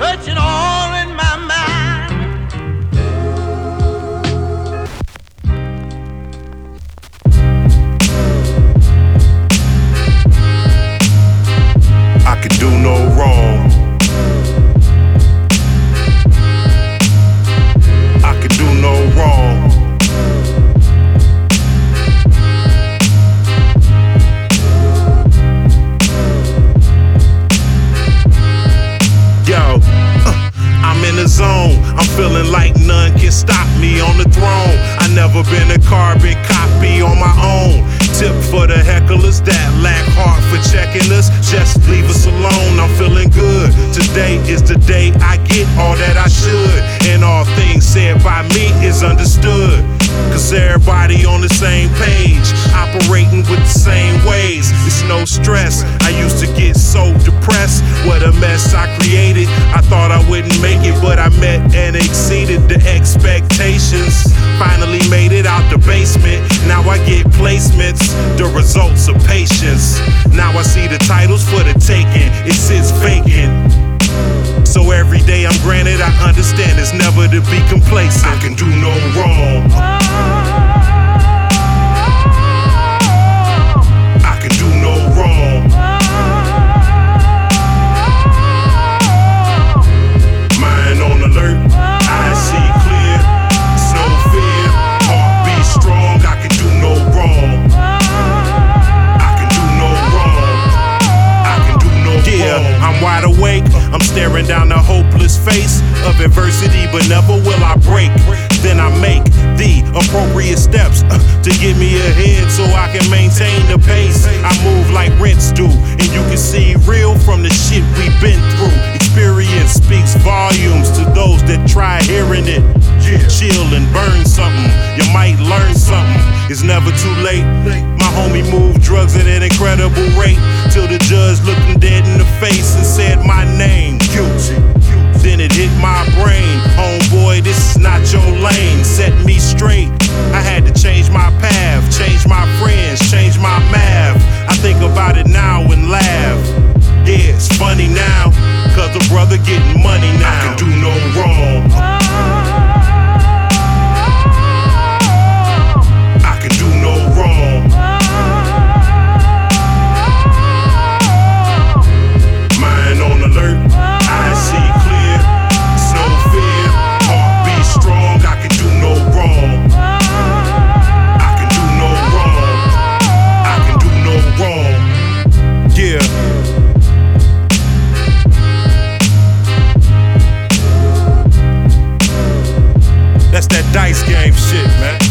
searching all in my mind. I could do no wrong. I could do no wrong. Yo, I'm in the zone. I'm feeling like none can stop me on the throne. I never been a carbon copy on my own. Tip for the hecklers that lack heart for checking us. Just leave us alone. I'm feeling good. Today is the day I get all that I should. And all things said by me is understood. Cause everybody on the same page, operating with the same ways. It's no stress. I used to get so depressed. What a mess I created. I thought I wouldn't make it, but I met and exceeded the expectations. Finally made it out the basement. Now I get placements, the results of patience. Now I see the titles for the taking. It sits vacant. So every day I'm granted, I understand it's never to be complacent. I can do no wrong. I can do no wrong. Mind on alert, eyes see clear. It's no fear, heart beat strong. I can do no wrong. I can do no wrong. I can do no wrong. Yeah, I'm wide awake. I'm staring down the hopeless face of adversity, but never will I break. Then I make the appropriate steps to get me ahead so I can maintain the pace. I move like rents do, and you can see real from the shit we've been through. Experience speaks volumes to those that try hearing it. Chill and burn something, you might learn something. It's never too late. My homie moved drugs at an incredible rate, till the judge looked him dead in the face and said my name, guilty. Then it hit my brain, homeboy, this is not your lane. Set me straight, I had to change my path, change my friends, change my math. I think about it now and laugh. Yeah, it's funny now, cause the brother getting money now. I can do no wrong. I can do no wrong. Mind on alert, eyes see clear. It's no fear, heart beat strong. I can do no wrong. I can do no wrong. I can do no wrong. Yeah. That's that dice game shit, man.